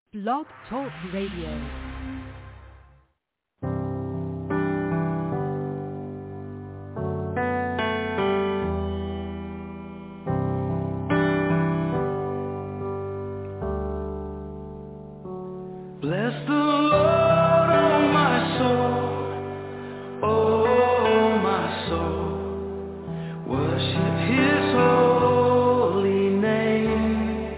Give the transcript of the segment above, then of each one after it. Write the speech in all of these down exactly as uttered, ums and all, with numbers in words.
Blog Talk Radio. Bless the Lord, oh my soul, oh my soul, worship His holy name,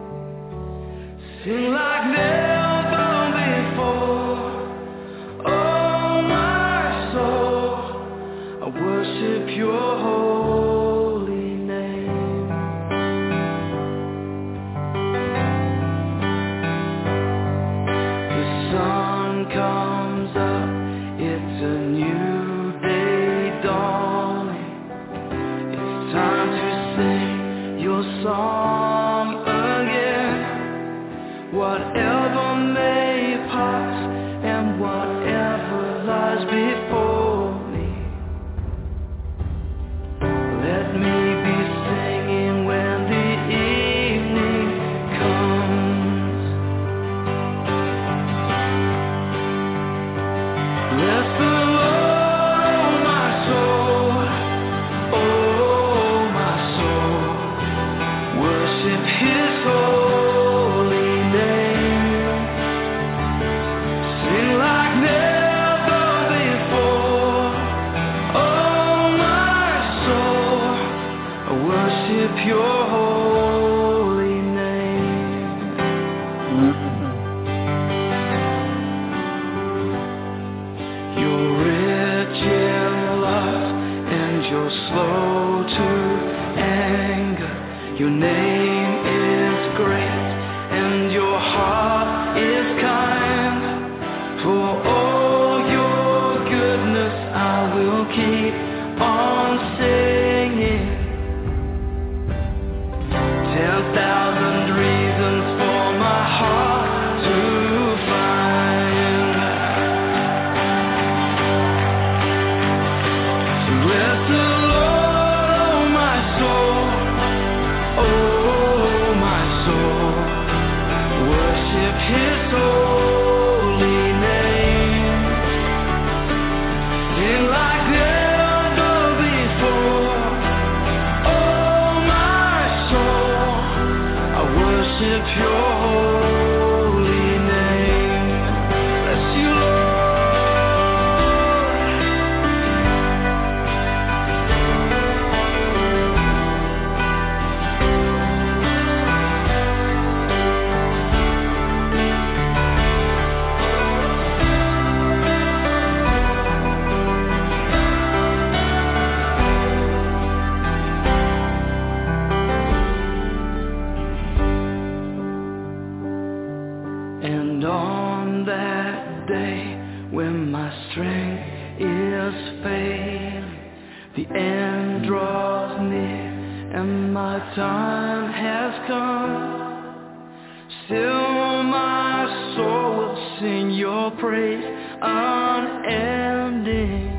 sing like never before, oh my soul, I worship Your holy name. The sun comes up, it's a new day dawning. It's time to sing Your song again. Whatever may pass and whatever lies before me, let me be singing when the evening comes. Bless the Lord, oh my soul, oh my soul, worship His holy name, sing like never before, oh my soul, I worship Your holy name. You're rich in love and You're slow to anger. Your name is great and Your heart is kind. For all Your goodness I will keep on singing. Ten thousand reasons for my heart to find. Bless the Lord, oh my soul, oh my soul, worship His holy name, sing like never before, oh my soul, I worship Your holy name. Bless You, Lord. And on that day when my strength is failing, the end draws near and my time has come, still my soul will sing Your praise unending.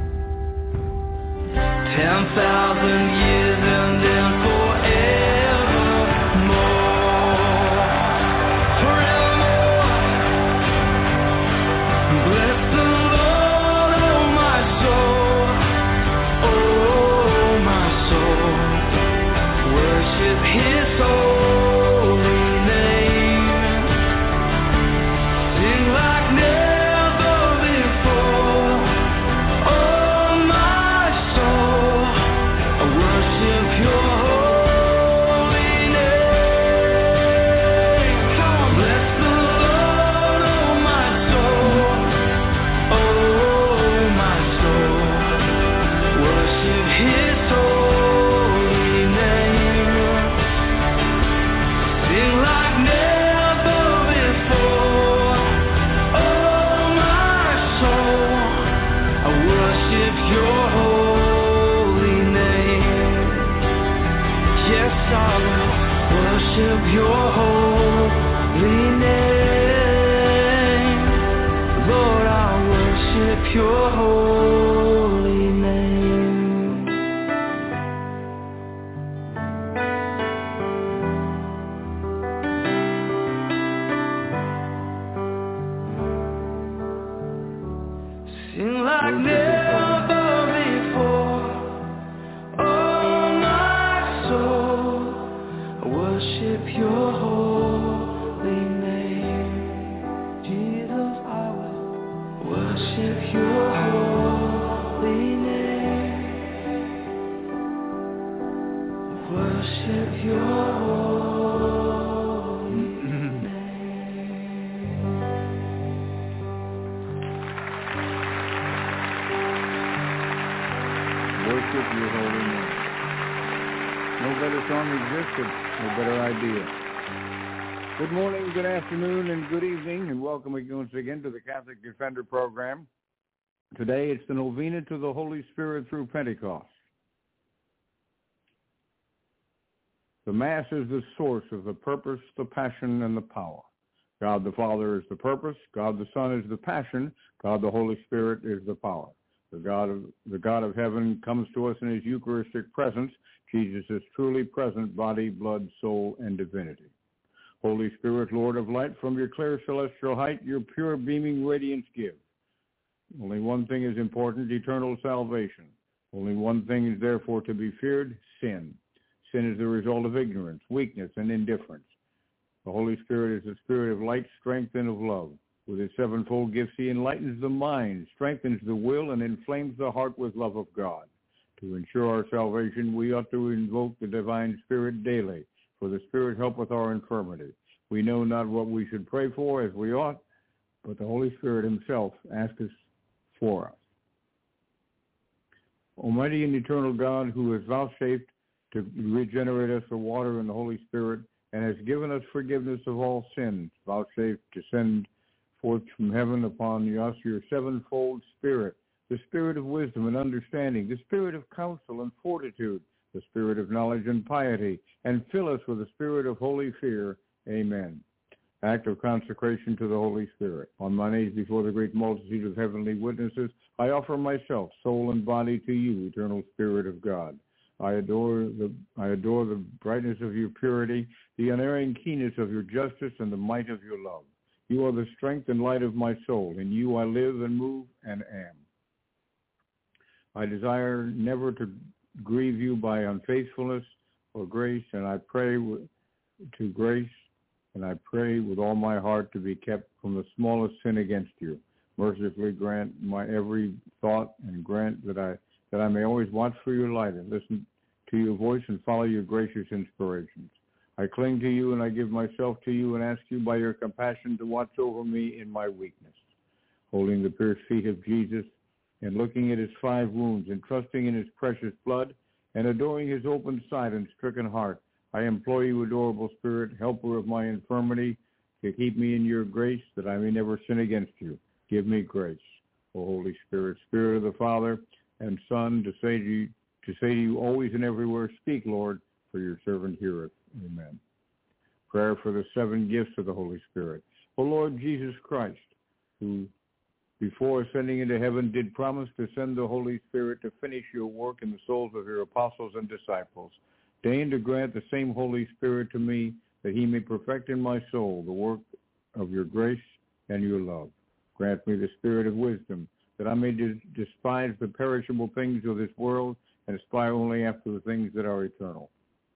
Ten thousand years and then forevermore, forevermore. Bless the Lord, oh my soul, oh my soul, worship His holy name, sing like never before, oh my soul, I worship Your holy name. Come on, bless the Lord, oh my soul, oh my soul, worship His holy name, sing like never before, oh my soul, I worship Your holy name. Yes, I will worship Your holy name. Lord, I worship Your holy name. like never before. Oh, my soul, worship your holy name. Jesus, I will worship your holy name. Worship your holy name. Worship your holy name. No better song existed, no better idea. Good morning, good afternoon, and good evening, and welcome once again to the Catholic Defender program. Today it's the Novena to the Holy Spirit through Pentecost. The Mass is the source of the purpose, the passion, and the power. God the Father is the purpose, God the Son is the passion, God the Holy Spirit is the power. The God of the God of heaven comes to us in his Eucharistic presence. Jesus is truly present, body, blood, soul, and divinity. Holy Spirit, Lord of light, from your clear celestial height, your pure beaming radiance give. Only one thing is important, eternal salvation. Only one thing is therefore to be feared, sin. Sin is the result of ignorance, weakness, and indifference. The Holy Spirit is the spirit of light, strength, and of love. With his sevenfold gifts, he enlightens the mind, strengthens the will, and inflames the heart with love of God. To ensure our salvation, we ought to invoke the divine Spirit daily, for the Spirit helpeth our infirmity. We know not what we should pray for as we ought, but the Holy Spirit himself asks us for us. Almighty and eternal God, who has vouchsafed to regenerate us the water and the Holy Spirit, and has given us forgiveness of all sins, vouchsafe to send forth from heaven upon us your sevenfold Spirit, the Spirit of wisdom and understanding, the Spirit of counsel and fortitude, the Spirit of knowledge and piety, and fill us with the Spirit of holy fear. Amen. Act of consecration to the Holy Spirit. On my knees before the great multitude of heavenly witnesses, I offer myself, soul and body, to you, eternal Spirit of God. I adore the I adore the brightness of your purity, the unerring keenness of your justice, and the might of your love. You are the strength and light of my soul. In you I live and move and am. I desire never to grieve you by unfaithfulness or grace, and I pray to grace, and I pray with all my heart to be kept from the smallest sin against you. Mercifully grant my every thought, and grant that I that I may always watch for your light and listen to your voice and follow your gracious inspirations. I cling to you and I give myself to you and ask you by your compassion to watch over me in my weakness. Holding the pierced feet of Jesus and looking at his five wounds and trusting in his precious blood and adoring his open side and stricken heart, I implore you, adorable Spirit, helper of my infirmity, to keep me in your grace that I may never sin against you. Give me grace. O Holy Spirit, Spirit of the Father and Son, to say to you, to say to you always and everywhere, speak, Lord, for your servant heareth. Amen. Prayer for the seven gifts of the Holy Spirit. O Lord Jesus Christ, who before ascending into heaven did promise to send the Holy Spirit to finish your work in the souls of your apostles and disciples, deign to grant the same Holy Spirit to me, that he may perfect in my soul the work of your grace and your love. Grant me the spirit of wisdom, that I may des- despise the perishable things of this world and aspire only after the things that are eternal.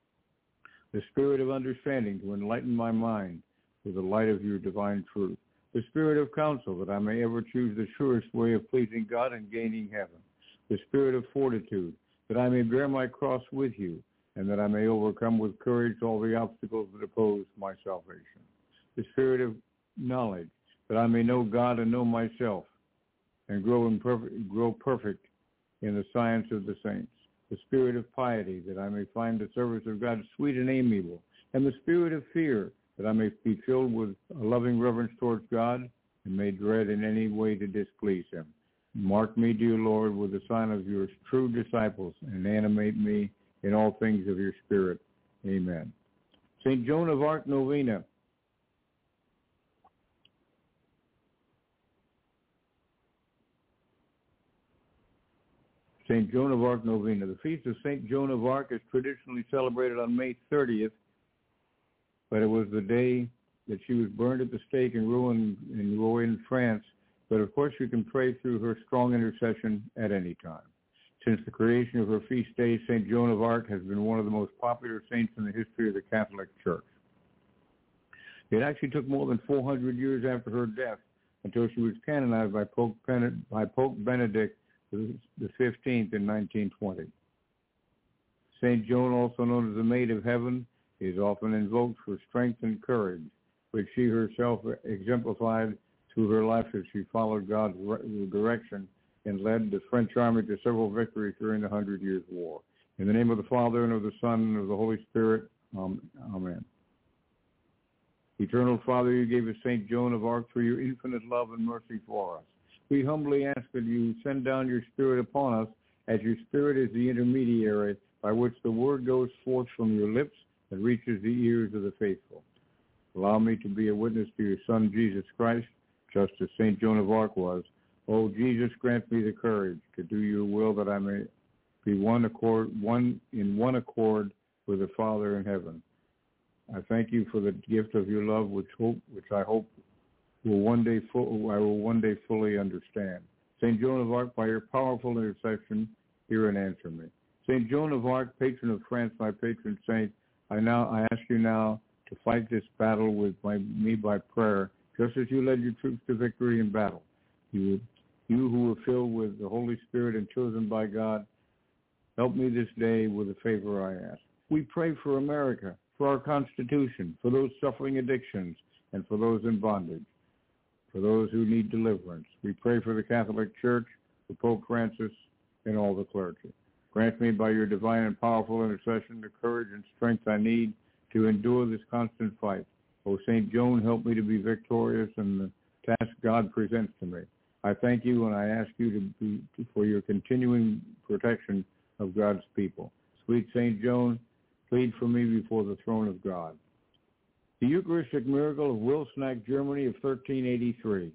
The spirit of understanding, to enlighten my mind with the light of your divine truth. The spirit of counsel, that I may ever choose the surest way of pleasing God and gaining heaven. The spirit of fortitude, that I may bear my cross with you, and that I may overcome with courage all the obstacles that oppose my salvation. The spirit of knowledge, that I may know God and know myself, and grow in perfect, grow perfect in the science of the saints. The spirit of piety, that I may find the service of God sweet and amiable. And the spirit of fear, that I may be filled with a loving reverence towards God, and may dread in any way to displease him. Mark me, dear Lord, with the sign of your true disciples, and animate me in all things of your Spirit. Amen. Saint Joan of Arc Novena. Saint Joan of Arc Novena. The feast of Saint Joan of Arc is traditionally celebrated on May thirtieth, but it was the day that she was burned at the stake in Rouen, in Rouen, France, but of course you can pray through her strong intercession at any time. Since the creation of her feast day, Saint Joan of Arc has been one of the most popular saints in the history of the Catholic Church. It actually took more than four hundred years after her death until she was canonized by Pope, Pen- by Pope Benedict the fifteenth in nineteen twenty. Saint Joan, also known as the Maid of Heaven, is often invoked for strength and courage, which she herself exemplified through her life as she followed God's direction and led the French army to several victories during the Hundred Years' War. In the name of the Father, and of the Son, and of the Holy Spirit, amen. Eternal Father, you gave us Saint Joan of Arc for your infinite love and mercy for us. We humbly ask that you send down your Spirit upon us, as your Spirit is the intermediary by which the word goes forth from your lips and reaches the ears of the faithful. Allow me to be a witness to your Son, Jesus Christ, just as Saint Joan of Arc was. O Jesus, grant me the courage to do your will, that I may be one accord, one in one accord with the Father in heaven. I thank you for the gift of your love, which hope, which I hope will one day full, I will one day fully understand. Saint Joan of Arc, by your powerful intercession, hear and answer me. Saint Joan of Arc, patron of France, my patron saint, I now I ask you now to fight this battle with my, me by prayer, just as you led your troops to victory in battle. You, you who are filled with the Holy Spirit and chosen by God, help me this day with the favor I ask. We pray for America, for our Constitution, for those suffering addictions, and for those in bondage, for those who need deliverance. We pray for the Catholic Church, for Pope Francis, and all the clergy. Grant me by your divine and powerful intercession the courage and strength I need to endure this constant fight. O Saint Joan, help me to be victorious in the task God presents to me. I thank you, and I ask you to be, for your continuing protection of God's people. Sweet Saint Joan, plead for me before the throne of God. The Eucharistic miracle of Wilsnack, Germany of thirteen eighty-three.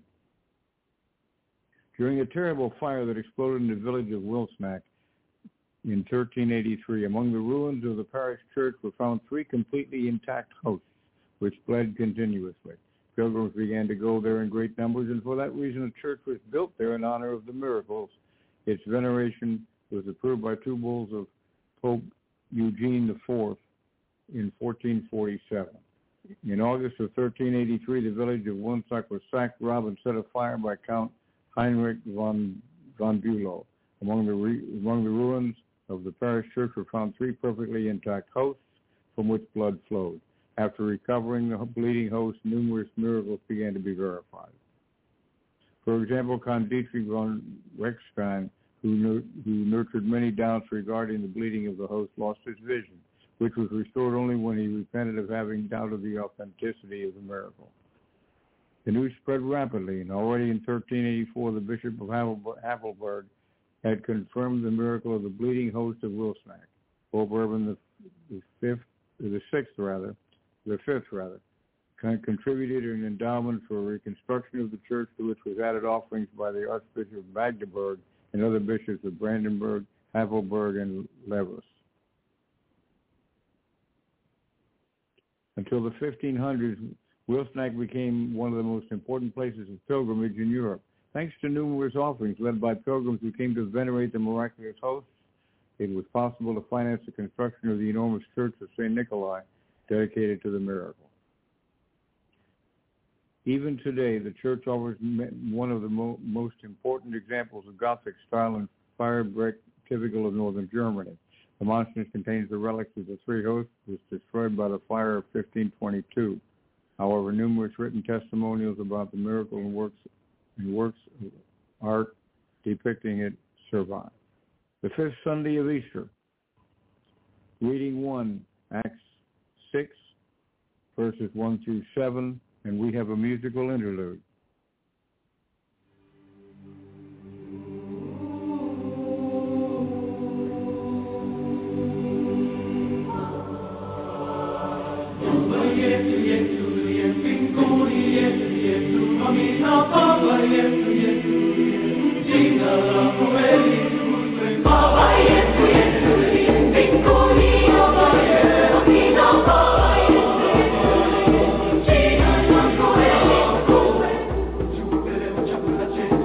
During a terrible fire that exploded in the village of Wilsnack in thirteen eighty-three, among the ruins of the parish church were found three completely intact hosts, which bled continuously. Pilgrims began to go there in great numbers, and for that reason a church was built there in honor of the miracles. Its veneration was approved by two bulls of Pope Eugene the Fourth in fourteen forty-seven. In August of thirteen eighty-three, the village of Wilsnack was sacked, robbed, and set afire by Count Heinrich von, von Bülow. Among the, re, among the ruins of the parish church were found three perfectly intact hosts from which blood flowed. After recovering the bleeding host, numerous miracles began to be verified. For example, Count Dietrich von Rechstein, who, nur- who nurtured many doubts regarding the bleeding of the host, lost his vision, which was restored only when he repented of having doubted the authenticity of the miracle. The news spread rapidly, and already in thirteen eighty-four, the Bishop of Havelberg had confirmed the miracle of the bleeding host of Wilsnack. Pope Urban the, the fifth, the sixth rather, the fifth rather, con- contributed an endowment for reconstruction of the church, to which was added offerings by the Archbishop of Magdeburg and other bishops of Brandenburg, Havelberg, and Lewis. Until the fifteen hundreds, Wilsnack became one of the most important places of pilgrimage in Europe. Thanks to numerous offerings led by pilgrims who came to venerate the miraculous hosts, it was possible to finance the construction of the enormous church of Saint Nikolai, dedicated to the miracle. Even today, the church offers one of the mo- most important examples of Gothic style and fire brick typical of northern Germany. The monstrance contains the relics of the three hosts, which was destroyed by the fire of fifteen twenty-two. However, numerous written testimonials about the miracle and works and works of art depicting it survive. The fifth Sunday of Easter. Reading one, Acts six, verses one through seven, and we have a musical interlude. Thank you.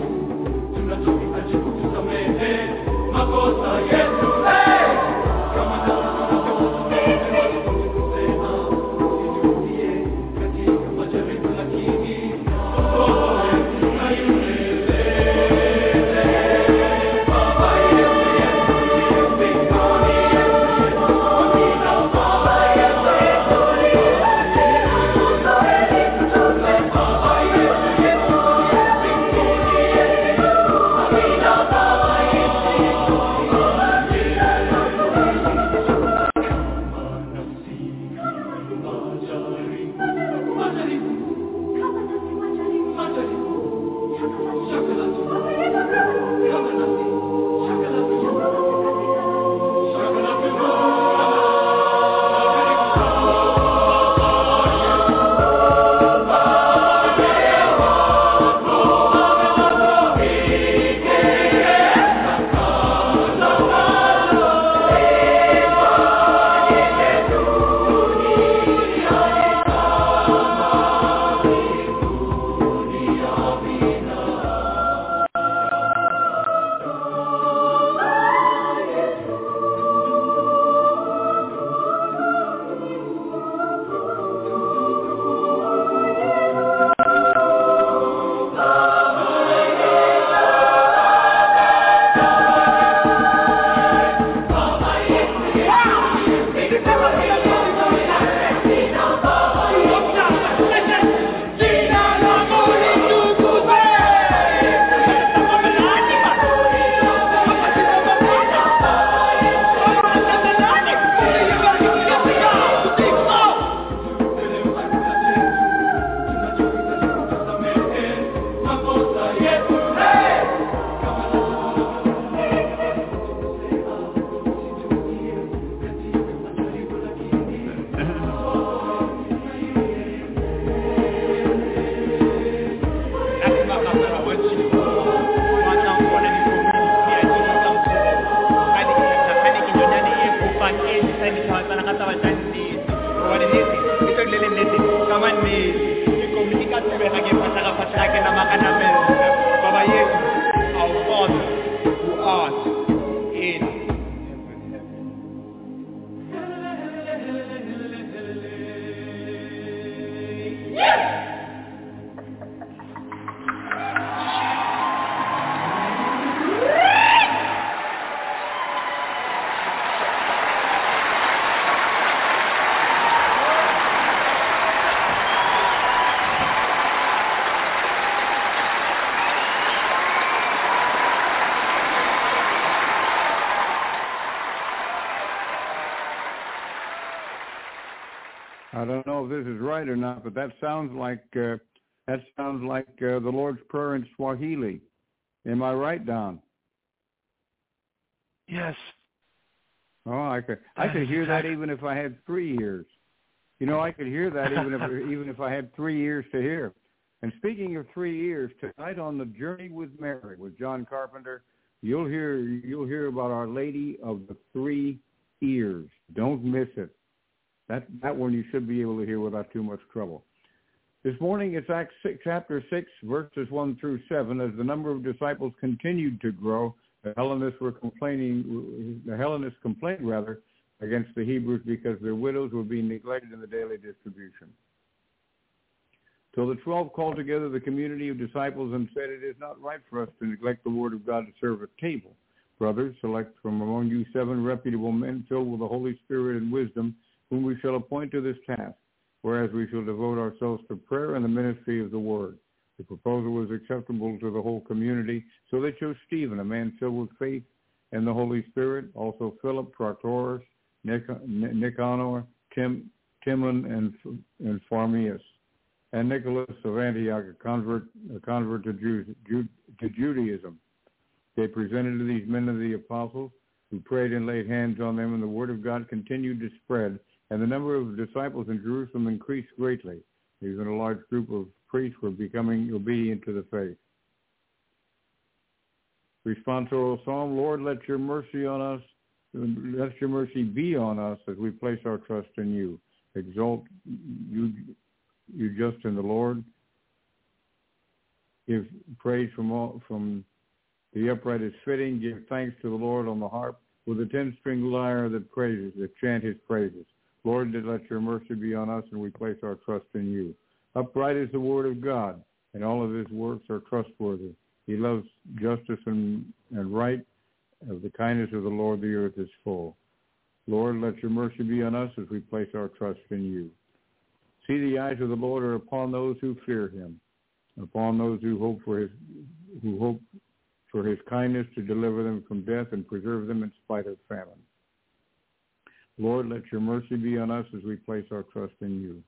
I don't know if this is right or not, but that sounds like uh, that sounds like uh, the Lord's Prayer in Swahili. Am I right, Don? Yes. Oh, I could I could hear that even if I had three ears. You know, I could hear that even if even if I had three ears to hear. And speaking of three ears, tonight on the Journey with Mary with John Carpenter, you'll hear you'll hear about Our Lady of the Three Ears. Don't miss it. That that one you should be able to hear without too much trouble. This morning it's Acts six, chapter six, verses one through seven. As the number of disciples continued to grow, the Hellenists were complaining. The Hellenists complained rather against the Hebrews because their widows were being neglected in the daily distribution. So the twelve called together the community of disciples and said, "It is not right for us to neglect the word of God to serve at table. Brothers, select from among you seven reputable men filled with the Holy Spirit and wisdom, whom we shall appoint to this task, whereas we shall devote ourselves to prayer and the ministry of the word." The proposal was acceptable to the whole community, so they chose Stephen, a man filled with faith and the Holy Spirit, also Philip, Prochorus, Nicanor, Tim, Timon, and, and Pharmeus, and Nicholas of Antioch, a convert, a convert to, Jew, Jew, to Judaism. They presented to these men of the apostles, who prayed and laid hands on them, and the word of God continued to spread, and the number of disciples in Jerusalem increased greatly. Even a large group of priests were becoming obedient to the faith. Responsorial Psalm: Lord, let your mercy on us, let your mercy be on us as we place our trust in you. Exalt you, you just in the Lord. Give praise from all, from the upright is fitting. Give thanks to the Lord on the harp with a ten-string lyre that praises, that chant his praises. Lord, let your mercy be on us, and we place our trust in you. Upright is the word of God, and all of his works are trustworthy. He loves justice and, and right. Of the kindness of the Lord, the earth is full. Lord, let your mercy be on us as we place our trust in you. See, the eyes of the Lord are upon those who fear him, upon those who hope for his, who hope for his kindness to deliver them from death and preserve them in spite of famine. Lord, let your mercy be on us as we place our trust in you.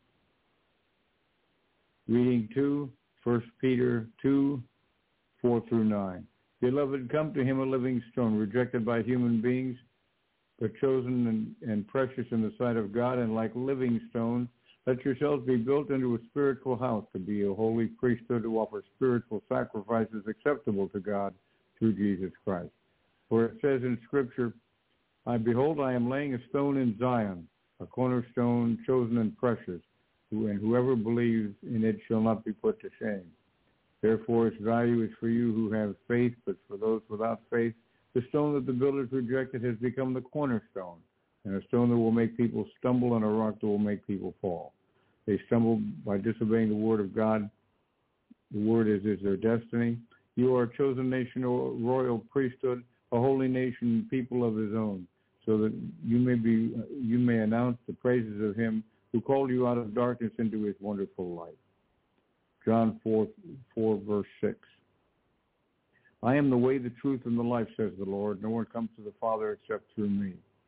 Reading two, First Peter two, four through nine. Beloved, come to him a living stone, rejected by human beings, but chosen and, and precious in the sight of God, and like living stones, let yourselves be built into a spiritual house to be a holy priesthood to offer spiritual sacrifices acceptable to God through Jesus Christ. For it says in Scripture, I behold, I am laying a stone in Zion, a cornerstone chosen and precious, and whoever believes in it shall not be put to shame. Therefore its value is for you who have faith, but for those without faith, the stone that the builders rejected has become the cornerstone, and a stone that will make people stumble, and a rock that will make people fall. They stumble by disobeying the word of God. The word is, is their destiny. You are a chosen nation, a royal priesthood, a holy nation, people of his own, so that you may be, you may announce the praises of him who called you out of darkness into his wonderful light. John four, four, verse six. I am the way, the truth, and the life, says the Lord. No one comes to the Father except through me.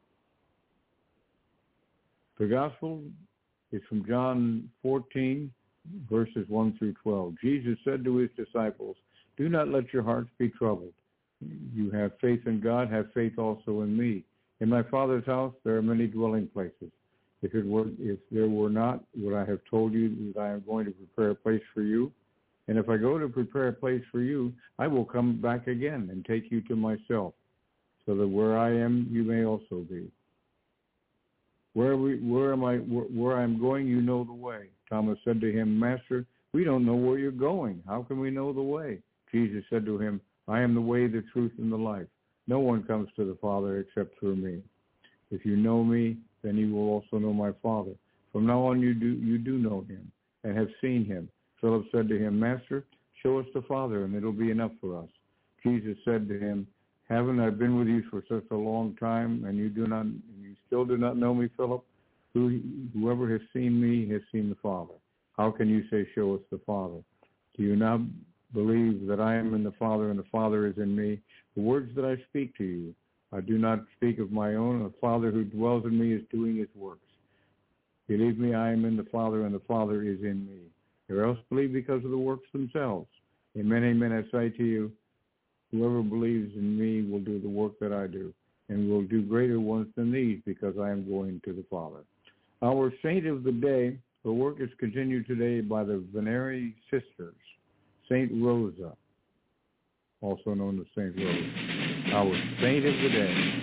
The gospel is from John fourteen, verses one through twelve. Jesus said to his disciples, do not let your hearts be troubled. You have faith in God, have faith also in me. In my Father's house there are many dwelling places. If it were, if there were not, would I have told you that I am going to prepare a place for you? And if I go to prepare a place for you, I will come back again and take you to myself, so that where I am, you may also be. Where we, where am I? Where, where I am going, you know the way. Thomas said to him, Master, we don't know where you're going. How can we know the way? Jesus said to him, I am the way, the truth, and the life. No one comes to the Father except through me. If you know me, then you will also know my Father. From now on you do you do know him and have seen him. Philip said to him, Master, show us the Father, and it'll be enough for us. Jesus said to him, haven't I been with you for such a long time, and you do not, you still do not know me, Philip? Who, whoever has seen me has seen the Father. How can you say, show us the Father? Do you not believe that I am in the Father, and the Father is in me? The words that I speak to you, I do not speak of my own. The Father who dwells in me is doing his works. Believe me, I am in the Father, and the Father is in me. Or else believe because of the works themselves. Amen, amen, I say to you, whoever believes in me will do the work that I do, and will do greater ones than these, because I am going to the Father. Our saint of the day, her work is continued today by the Venerary Sisters, Saint Rosa, also known as Saint Rose, our saint of the day.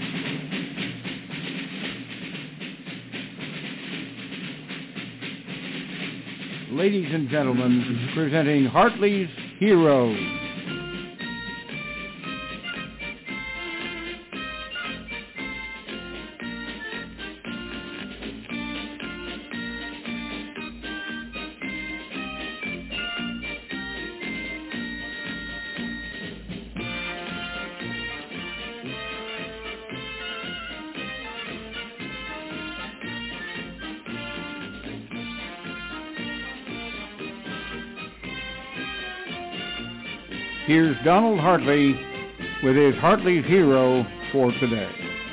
Ladies and gentlemen, presenting Hartley's Heroes. Here's Donald Hartley with his Hartley's Hero for today.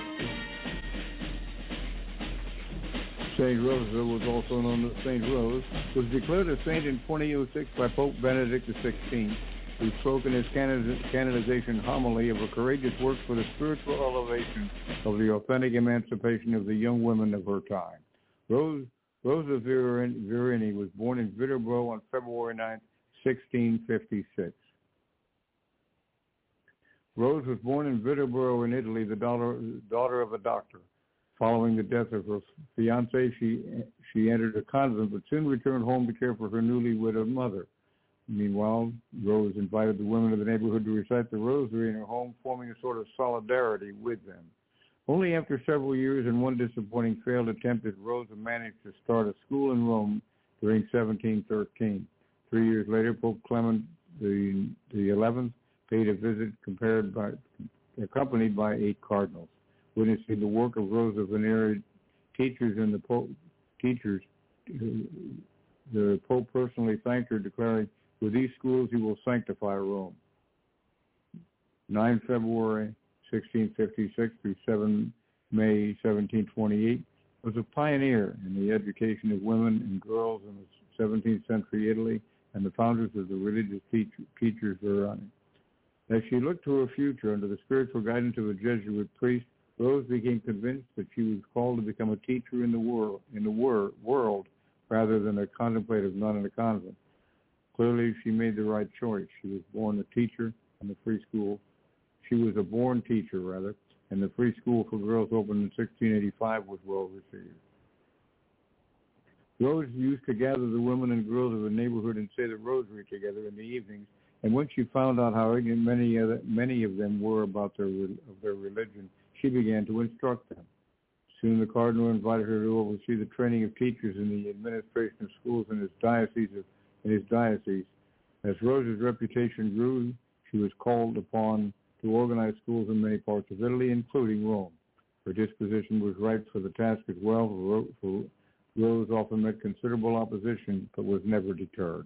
Saint Rosa, was also known as Saint Rose, was declared a saint in twenty oh six by Pope Benedict the sixteenth, who spoke in his canonization homily of a courageous work for the spiritual elevation of the authentic emancipation of the young women of her time. Rose, Rosa Virini was born in Viterbo on February ninth, sixteen fifty-six. Rose was born in Viterbo in Italy, the daughter, daughter of a doctor. Following the death of her fiancé, she she entered a convent, but soon returned home to care for her newly widowed mother. Meanwhile, Rose invited the women of the neighborhood to recite the rosary in her home, forming a sort of solidarity with them. Only after several years and one disappointing failed attempt did Rosa manage to start a school in Rome during seventeen thirteen. Three years later, Pope Clement the the eleventh paid a visit compared by, accompanied by eight cardinals. Witnessing the work of Rosa Virini, teachers and the Pope, teachers, the Pope personally thanked her, declaring, "With these schools, he will sanctify Rome." the ninth of February, sixteen fifty-six through the seventh of May, seventeen twenty-eight, was a pioneer in the education of women and girls in the seventeenth century Italy and the founders of the religious teach, teachers Verani. As she looked to her future under the spiritual guidance of a Jesuit priest, Rose became convinced that she was called to become a teacher in the world, in the wor- world, rather than a contemplative nun in a convent. Clearly, she made the right choice. She was born a teacher in the free school. She was a born teacher, rather, and the free school for girls opened in sixteen eighty-five was well received. Rose used to gather the women and girls of the neighborhood and say the rosary together in the evenings. And when she found out how ignorant many other, many of them were about their of their religion, she began to instruct them. Soon the cardinal invited her to oversee the training of teachers in the administration of schools in his diocese. Of, in his diocese. As Rosa's reputation grew, she was called upon to organize schools in many parts of Italy, including Rome. Her disposition was right for the task as well, for Rose often met considerable opposition, but was never deterred.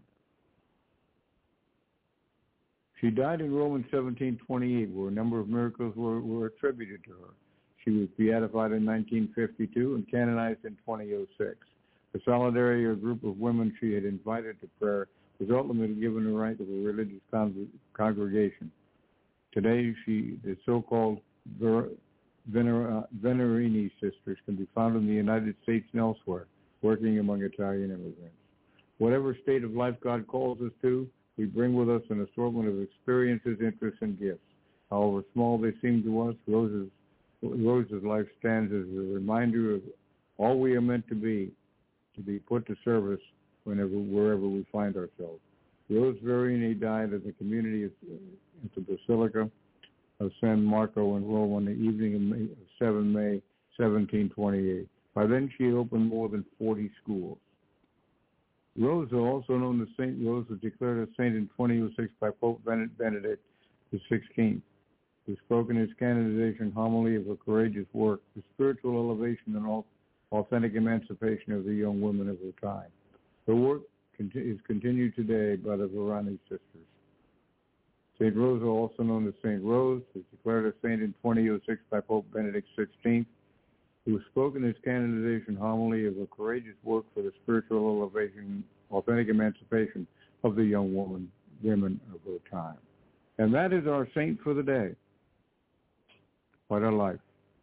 She died in Rome in seventeen twenty-eight, where a number of miracles were, were attributed to her. She was beatified in nineteen fifty-two and canonized in twenty oh six. The solidarity of a group of women she had invited to prayer was ultimately given the rank of a religious con- congregation. Today, she, the so-called Ver- Vener- Venerini sisters can be found in the United States and elsewhere, working among Italian immigrants. Whatever state of life God calls us to, we bring with us an assortment of experiences, interests, and gifts. However small they seem to us, Rose's, Rose's life stands as a reminder of all we are meant to be, to be put to service whenever, wherever we find ourselves. Rose Verini died in the community of, at the Basilica of San Marco in Rome on the evening of, May, of seventh of May, seventeen twenty-eight. By then, she had opened more than forty schools. Rosa, also known as Saint Rose, was declared a saint in twenty oh six by Pope Benedict the sixteenth, who spoke in his canonization homily of a courageous work, the spiritual elevation and authentic emancipation of the young women of her time. Her work is continued today by the Verani sisters. Saint Rosa, also known as Saint Rose, was declared a saint in twenty oh six by Pope Benedict the sixteenth. who spoke in his canonization homily of a courageous work for the spiritual elevation, authentic emancipation of the young woman, women of her time. And that is our saint for the day. What a life.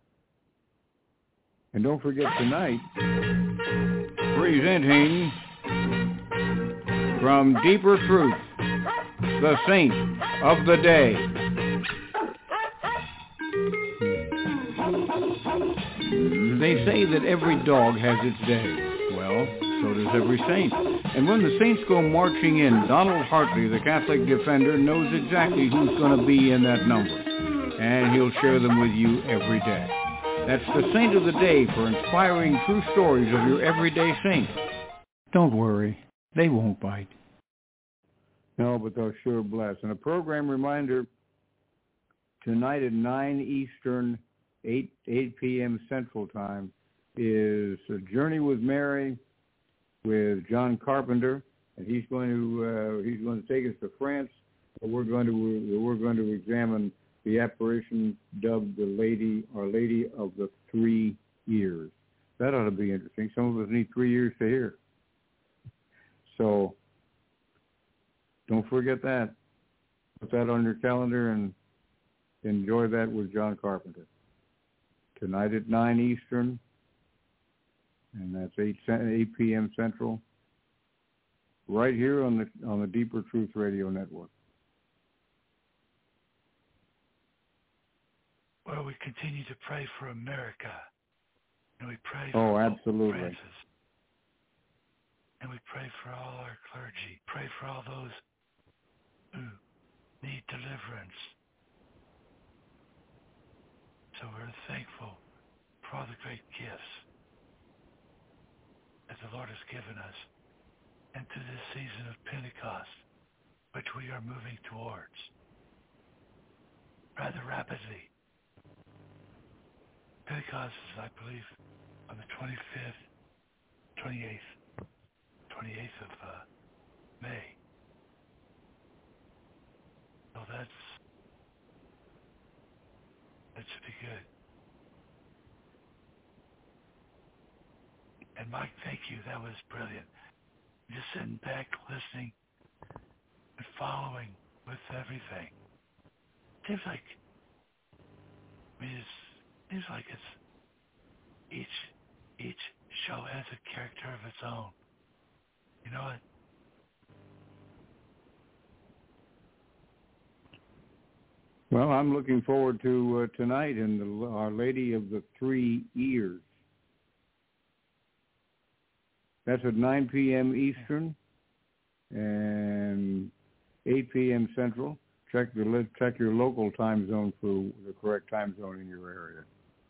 And don't forget tonight, presenting from Deeper Truth, the saint of the day. They say that every dog has its day. Well, so does every saint. And when the saints go marching in, Donald Hartley, the Catholic defender, knows exactly who's going to be in that number. And he'll share them with you every day. That's the saint of the day for inspiring true stories of your everyday saint. Don't worry, they won't bite. No, but they'll sure bless. And a program reminder, tonight at nine Eastern, eight p.m. Central Time, is A Journey with Mary with John Carpenter, and he's going to uh, he's going to take us to France. And we're going to we're going to examine the apparition dubbed the Lady, Our Lady of the Three Years. That ought to be interesting. Some of us need three years to hear. So don't forget that. Put that on your calendar and enjoy that with John Carpenter. Tonight at nine Eastern, and that's eight p.m. Central, right here on the on the Deeper Truth Radio Network. Well, we continue to pray for America, and we pray oh, for absolutely. Francis, and we pray for all our clergy. Pray for all those who need deliverance. So we're thankful for all the great gifts that the Lord has given us, and to this season of Pentecost, which we are moving towards rather rapidly. Pentecost is, I believe, on the twenty-fifth, twenty-eighth, twenty-eighth of uh, May. So that's, that should be good. And Mike, thank you. That was brilliant. Just sitting back, listening, and following with everything. Seems like, I mean, it's, seems like it's each each show has a character of its own. You know what? Well, I'm looking forward to uh, tonight in the Our Lady of the Three Years. That's at nine p.m. Eastern and eight p.m. Central. Check the check your local time zone for the correct time zone in your area.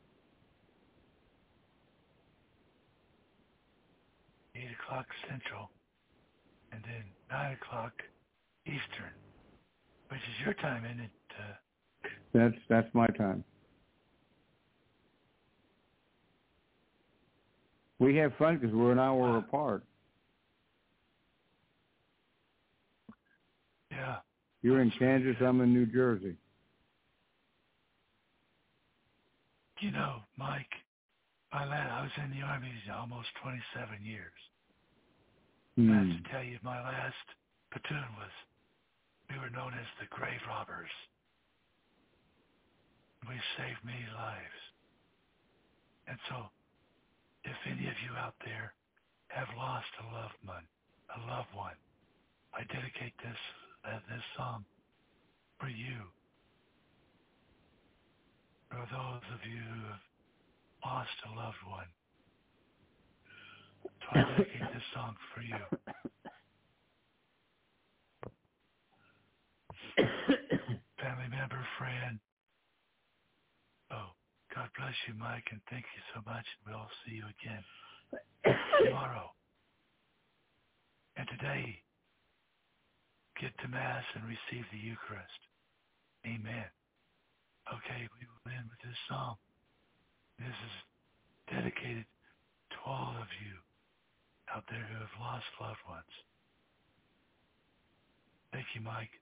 Eight o'clock Central, and then nine o'clock Eastern, which is your time, isn't it? Uh, that's that's my time. We have fun because we're an hour wow. apart. Yeah. You're in That's Kansas, really I'm in New Jersey. You know, Mike, I, I was in the Army almost twenty-seven years. Hmm. I have to tell you, my last platoon was, we were known as the Grave Robbers. We saved many lives. And so, if any of you out there have lost a loved one, a loved one, I dedicate this uh, this song for you. For those of you who have lost a loved one. So I dedicate this song for you. Family member, friend. Oh, God bless you, Mike, and thank you so much. We'll see you again tomorrow. And today, get to Mass and receive the Eucharist. Amen. Okay, we will end with this song. This is dedicated to all of you out there who have lost loved ones. Thank you, Mike.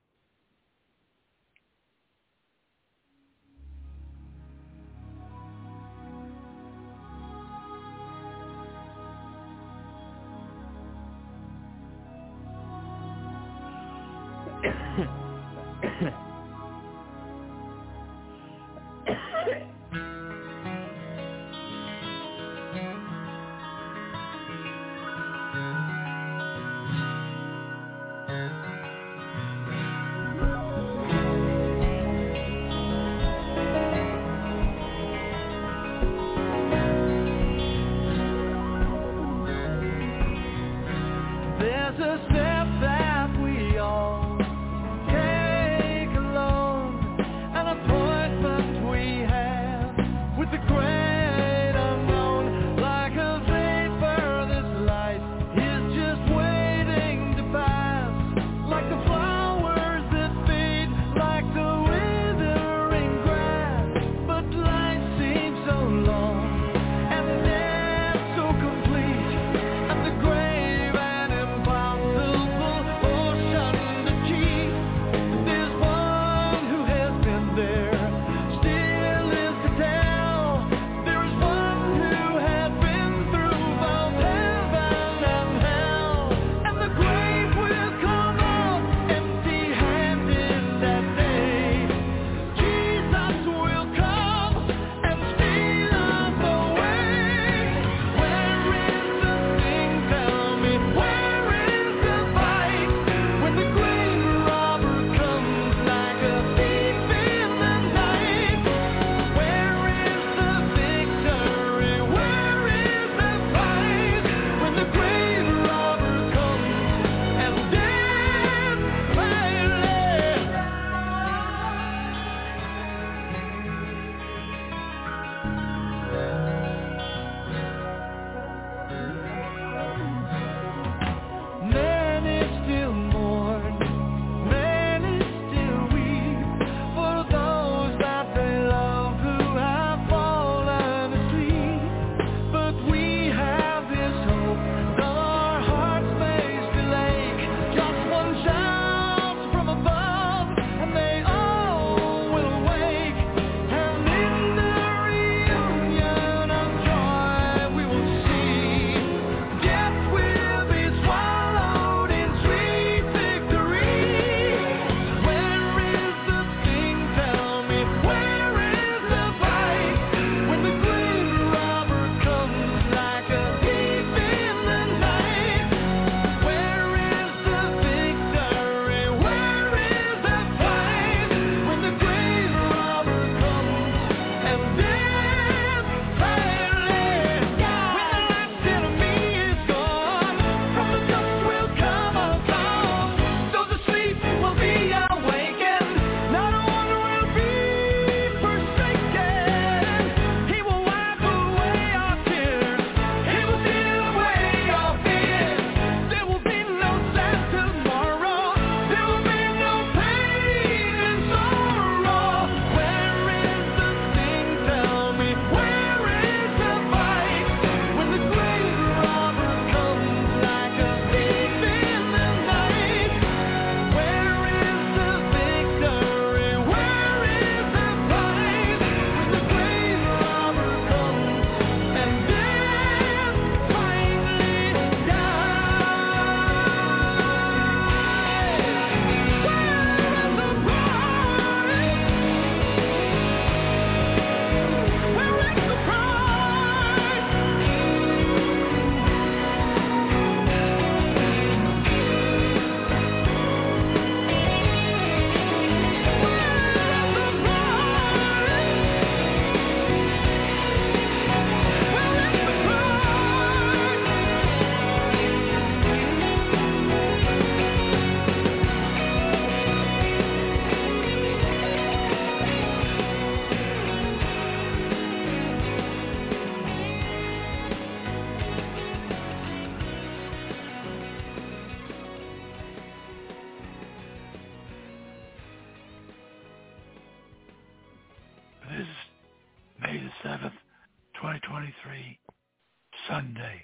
twenty-three, Sunday,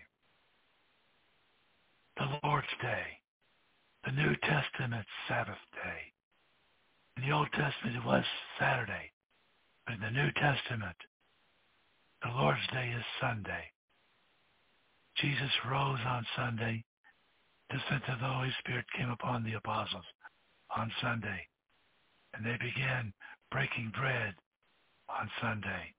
the Lord's Day, the New Testament Sabbath day. In the Old Testament it was Saturday, but in the New Testament, the Lord's Day is Sunday. Jesus rose on Sunday. The sense of the Holy Spirit came upon the apostles on Sunday. and they began breaking bread on Sunday.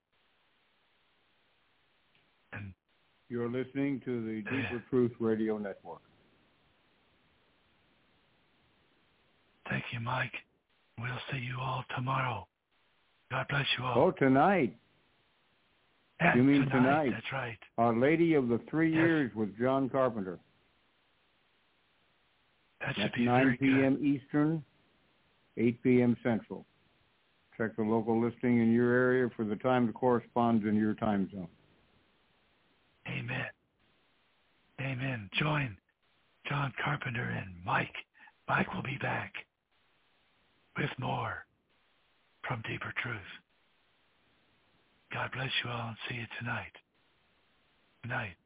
And you're listening to the uh, Deeper Truth Radio Network. Thank you, Mike. We'll see you all tomorrow. God bless you all. Oh, tonight. Yes, You mean tonight? tonight? That's right. Our Lady of the Three Yes. Years with John Carpenter. That should That's be nine very p.m. good. Eastern, eight p.m. Central. Check the local listing in your area for the time that corresponds in your time zone. Amen. Amen. Join John Carpenter and Mike. Mike will be back with more from Deeper Truth. God bless you all and see you tonight. Good night.